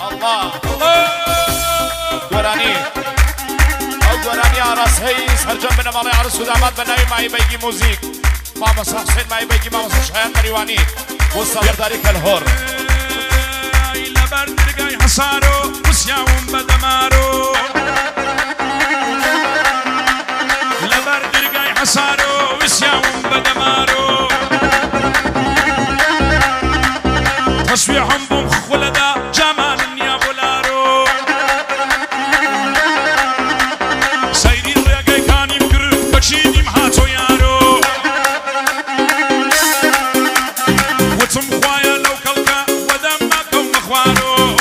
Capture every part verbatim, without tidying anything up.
الله الله دوراني او دوراني عرس هي سرجم بن مالي عرس ودامات بناوي معي بيجي موزيك ماما حسين معي بيجي ماما شهيان مريواني والصبرداري كالهور لبردرقاي حصارو وسياهم بدمارو لبردرقاي حصارو وسياهم بدمارو تصويحهم بمخ ولدا جمال يا بولارو سيدي ريقاي كان يمكر بشيدي محاتو يارو وتم خوايا لو كلكا ودمك ومخوارو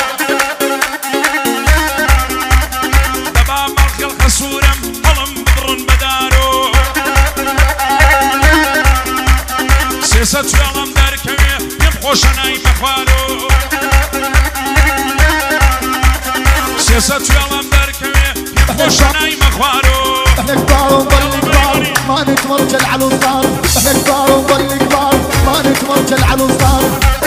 دبا مرخي الخسورم هلم بدرن بدارو سيسة يالم دركوي يبخوشناي مخوارو سياسة يالم دركوي يبخوشناي مخوارو احنا كبار ونضل كبار ما نتمرجل على الصغار احنا كبار ونضل كبار ما نتمرجل على الصغار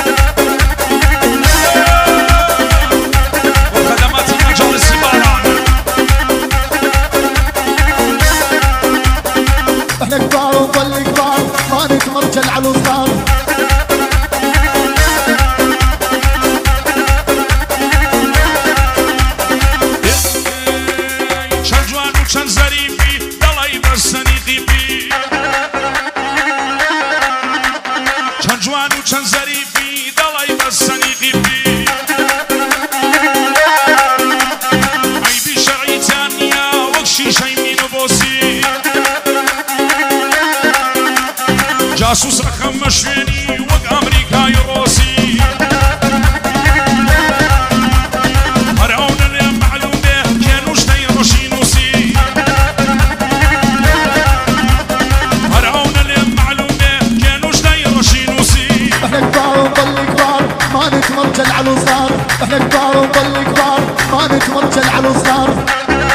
وخدماتنا جال السبارة احنا كبار ونضل كبار ما نتمرجل على الصغار شن ظريفي دلائي بسني غيبي شن جوان وشن ظريفي دلائي بسني غيبي عيبي شرعي تانية وكشي شي من بوسي جاسوس رقم مشويني وك امريكا يروسي هرعون اللي معلومة كانوش نيروشي نوسي هرعون اللي معلومة كانوش نيروشي نوسي احنا كبار ونضل كبار ما نتمرجل على الصغار احنا كبار ونضل كبار ما نتمرجل على الصغار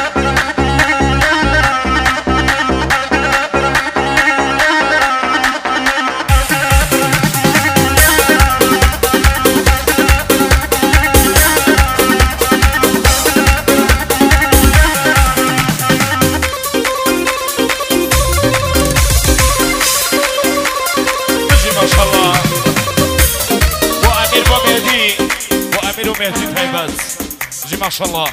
ما شاء الله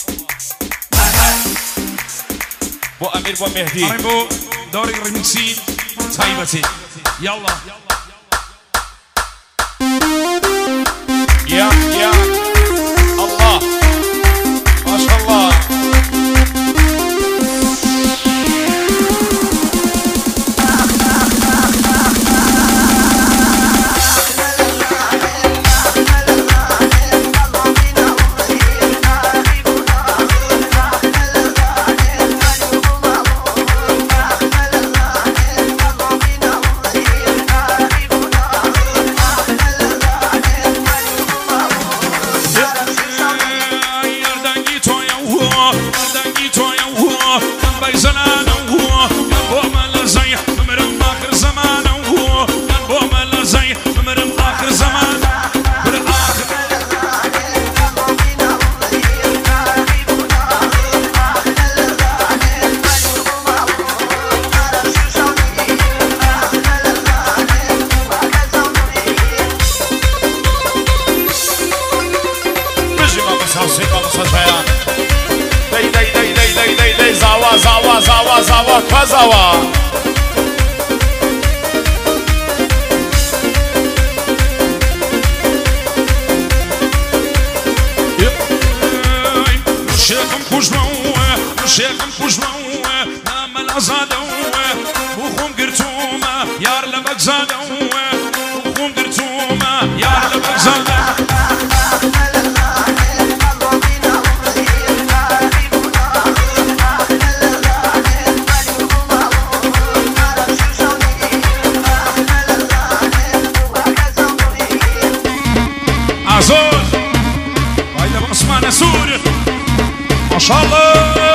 بو امير بو مهدي بو دوري الريمكسين طيبتي يلا يا يا الله ما شاء الله zawa zawa zawa kwa zawa شيخم كوجموه شيخم كوجموه نعمل أزادوه وخوم قرتومه يار لبك زادوه وخوم قرتومه يار لبك زادوه عزوز هاي بأسمان سوري ما شاء الله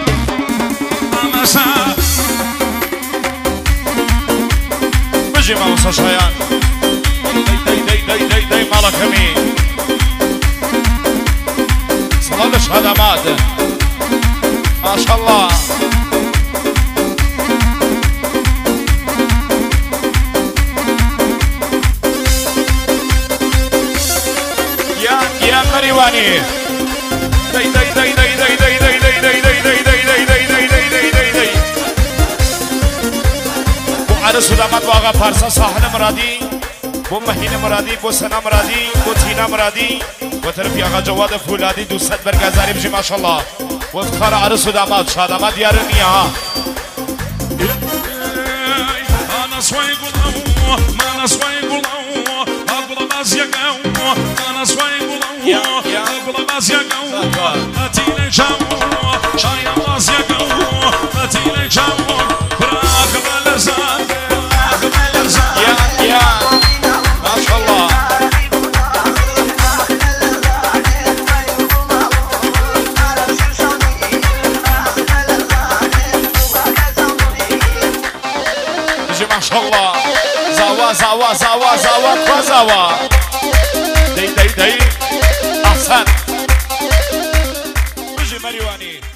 مساء بجي ما وصل شيان داي داي داي داي داي مالك همين خدمات ما شاء الله يا يا مريواني دي دي دي دي دي دي دي دي دي دي دي دي دي دي دي دي دي دي بو عرس ودامت و آقا پارسا ساحل مرادی بو مهین مرادی بو سنا مرادی بو تینا مرادی و طرفی آقا جواد فولادی دوست برگزاری بجی ماشالله و افتخار عرس ودامت شادامت دیار نیا انا سوي قلو ما انا سوي قلو اقول ما زيقو انا سوي قلو اقول ما زيقو اتيني جامو شاي الله زيقو اتيني جامو براك بلزان براك بلزان يا يا ما شاء الله ما شاء الله زوا زوا زوا زوا زوا دي دي دي احسن بجي مريواني